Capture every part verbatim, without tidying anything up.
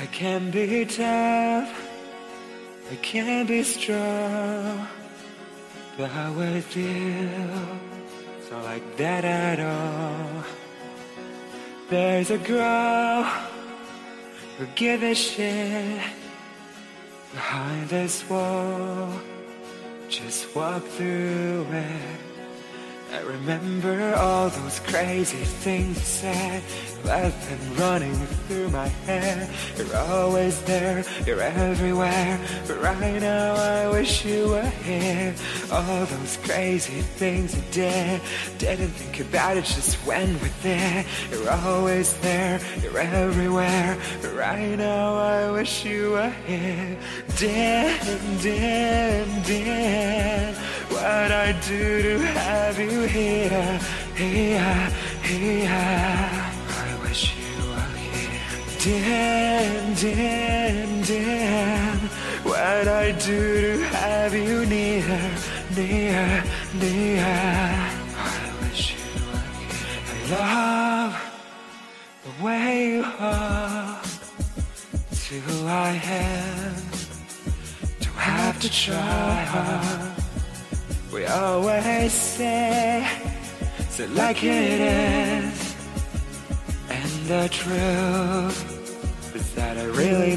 I can be tough, I can be strong, but with you, it's not like that at all. There's a girl who gives a shit behind this wall. Just walk through it. I remember all those crazy things you said, left them running through my head. You're always there, you're everywhere, but right now I wish you were here. All those crazy things you did, didn't think about it, just went with it. You're always there, you're everywhere, but right now I wish you were here. Dan, Dan, Dan, what I do to have you here, here, here. I wish you were here. Dan, Dan, Dan, what I do to have you near, near, near. I wish you were here. I love the way you are, till I have, don't have to try hard. We always say, so like it is, and the truth is that I really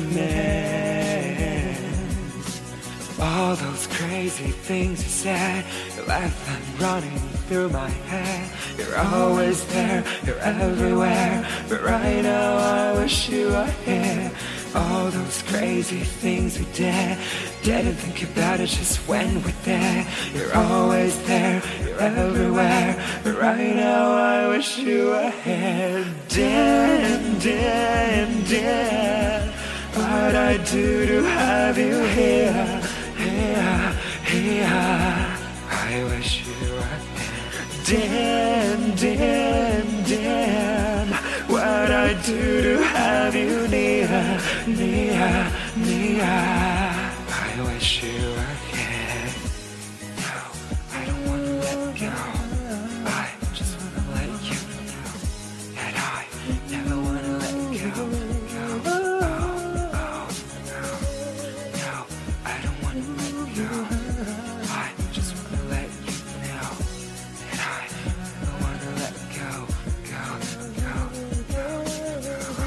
miss all those crazy things you said. You left them running through my head. You're always there, you're everywhere, but right now I wish you were here. All those crazy things we did, didn't think about it, just went with it. You're always there, you're everywhere, but right now I wish you were here. Dan, Dan, Dan, what I do to have you here, here, here. I wish you were here. Dan, Dan, Dan, what I do to have you near, near, near. I wish you were here. No, I don't wanna let go. I just wanna let you know that I never wanna let go. Go, oh, oh, no, no, I don't wanna let go. I just wanna let you know that I never wanna let go. Go, go, go, go.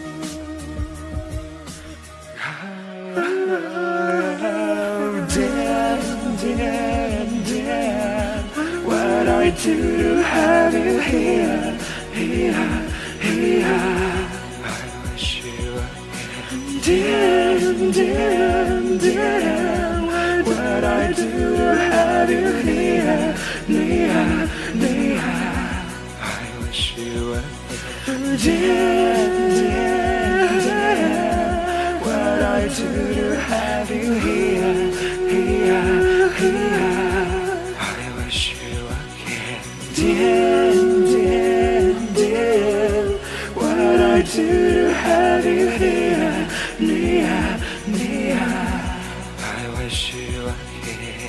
Oh, Dan, Dan, Dan, what I do to have you here, here, here. I wish you were here. Dan, Dan, Dan, what I do to have you here, near, near. I wish you were here. Dan, Dan, Dan, what I do to have you here, here, here. I wish you were here. Dan, Dan, Dan, what I do to have you here, near, near. I wish you were here.